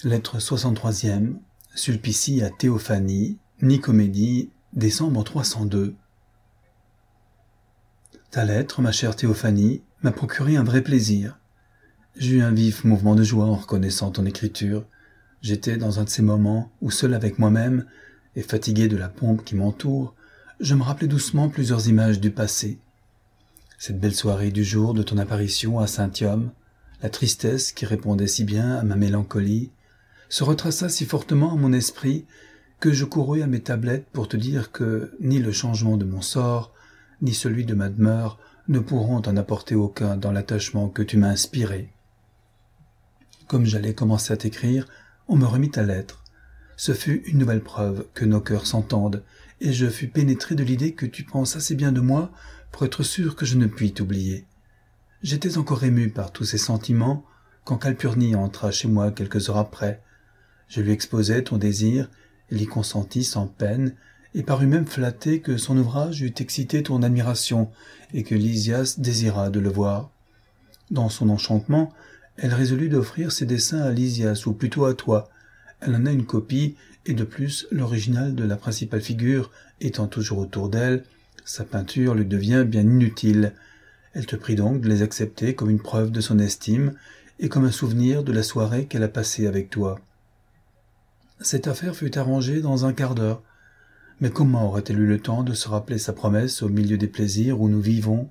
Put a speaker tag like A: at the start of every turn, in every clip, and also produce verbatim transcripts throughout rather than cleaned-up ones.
A: Lettre soixante-troisième, Sulpicie à Théophanie, Nicomédie, décembre trois cent deux. Ta lettre, ma chère Théophanie, m'a procuré un vrai plaisir. J'ai eu un vif mouvement de joie en reconnaissant ton écriture. J'étais dans un de ces moments où, seul avec moi-même, et fatigué de la pompe qui m'entoure, je me rappelais doucement plusieurs images du passé. Cette belle soirée du jour de ton apparition à Saint-Yom, la tristesse qui répondait si bien à ma mélancolie, se retraça si fortement à mon esprit que je courus à mes tablettes pour te dire que ni le changement de mon sort, ni celui de ma demeure ne pourront en apporter aucun dans l'attachement que tu m'as inspiré. Comme j'allais commencer à t'écrire, on me remit ta lettre. Ce fut une nouvelle preuve que nos cœurs s'entendent, et je fus pénétré de l'idée que tu penses assez bien de moi pour être sûr que je ne puis t'oublier. J'étais encore ému par tous ces sentiments quand Calpurnie entra chez moi quelques heures après. Je lui exposai ton désir, elle y consentit sans peine, et parut même flattée que son ouvrage eût excité ton admiration et que Lysias désira de le voir. Dans son enchantement, elle résolut d'offrir ses dessins à Lysias, ou plutôt à toi. Elle en a une copie, et de plus, l'original de la principale figure étant toujours autour d'elle, sa peinture lui devient bien inutile. Elle te prie donc de les accepter comme une preuve de son estime et comme un souvenir de la soirée qu'elle a passée avec toi. Cette affaire fut arrangée dans un quart d'heure. Mais comment aurait-elle eu le temps de se rappeler sa promesse au milieu des plaisirs où nous vivons?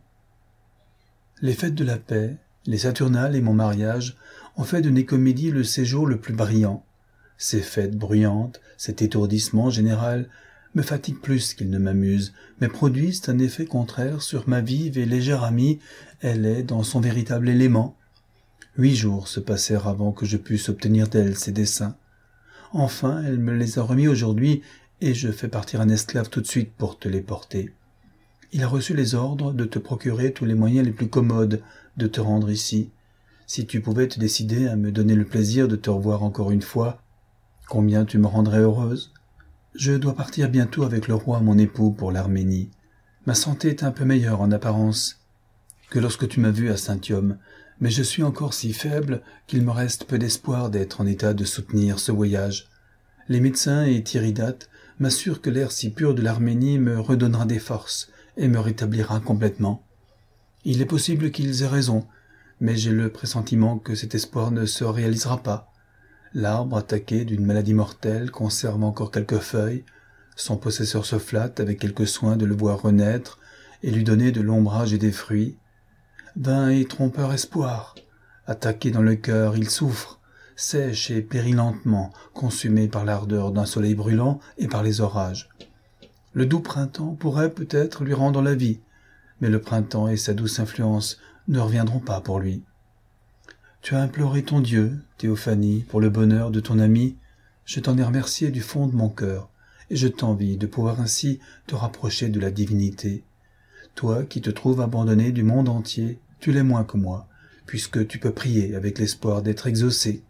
A: Les fêtes de la paix, les Saturnales et mon mariage ont fait de Nicomédie le séjour le plus brillant. Ces fêtes bruyantes, cet étourdissement général me fatiguent plus qu'ils ne m'amusent, mais produisent un effet contraire sur ma vive et légère amie. Elle est dans son véritable élément. Huit jours se passèrent avant que je pusse obtenir d'elle ses dessins. Enfin, elle me les a remis aujourd'hui, et je fais partir un esclave tout de suite pour te les porter. Il a reçu les ordres de te procurer tous les moyens les plus commodes de te rendre ici. Si tu pouvais te décider à me donner le plaisir de te revoir encore une fois, combien tu me rendrais heureuse. Je dois partir bientôt avec le roi mon époux pour l'Arménie. Ma santé est un peu meilleure en apparence que lorsque tu m'as vu à Saint-Yom, mais je suis encore si faible qu'il me reste peu d'espoir d'être en état de soutenir ce voyage. Les médecins et Tiridate m'assurent que l'air si pur de l'Arménie me redonnera des forces et me rétablira complètement. Il est possible qu'ils aient raison, mais j'ai le pressentiment que cet espoir ne se réalisera pas. L'arbre attaqué d'une maladie mortelle conserve encore quelques feuilles, son possesseur se flatte avec quelque soin de le voir renaître et lui donner de l'ombrage et des fruits. Vain et trompeur espoir, attaqué dans le cœur, il souffre, sèche et périt lentement, consumé par l'ardeur d'un soleil brûlant et par les orages. Le doux printemps pourrait peut-être lui rendre la vie, mais le printemps et sa douce influence ne reviendront pas pour lui. Tu as imploré ton Dieu, Théophanie, pour le bonheur de ton ami. Je t'en ai remercié du fond de mon cœur, et je t'envie de pouvoir ainsi te rapprocher de la divinité. Toi qui te trouves abandonné du monde entier, tu l'es moins que moi, puisque tu peux prier avec l'espoir d'être exaucé.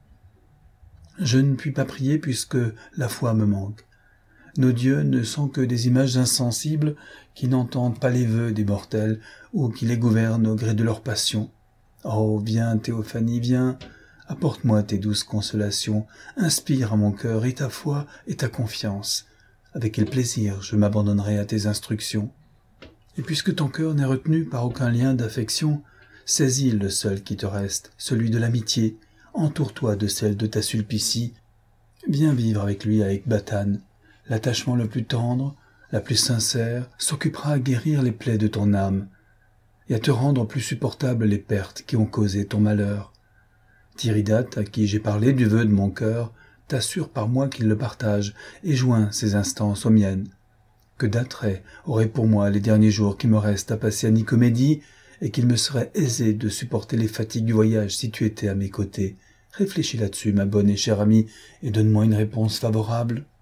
A: Je ne puis pas prier puisque la foi me manque. Nos dieux ne sont que des images insensibles qui n'entendent pas les vœux des mortels ou qui les gouvernent au gré de leur passion. Oh, viens, Théophanie, viens, apporte-moi tes douces consolations, inspire à mon cœur et ta foi et ta confiance. Avec quel plaisir je m'abandonnerai à tes instructions. Et puisque ton cœur n'est retenu par aucun lien d'affection, saisis le seul qui te reste, celui de l'amitié, entoure-toi de celle de ta Sulpicie, viens vivre avec lui à Ecbatane. L'attachement le plus tendre, la plus sincère, s'occupera à guérir les plaies de ton âme, et à te rendre plus supportables les pertes qui ont causé ton malheur. Tiridate, à qui j'ai parlé du vœu de mon cœur, t'assure par moi qu'il le partage, et joint ses instances aux miennes. Que d'attrait auraient pour moi les derniers jours qui me restent à passer à Nicomédie, et qu'il me serait aisé de supporter les fatigues du voyage si tu étais à mes côtés. Réfléchis là-dessus, ma bonne et chère amie, et donne-moi une réponse favorable.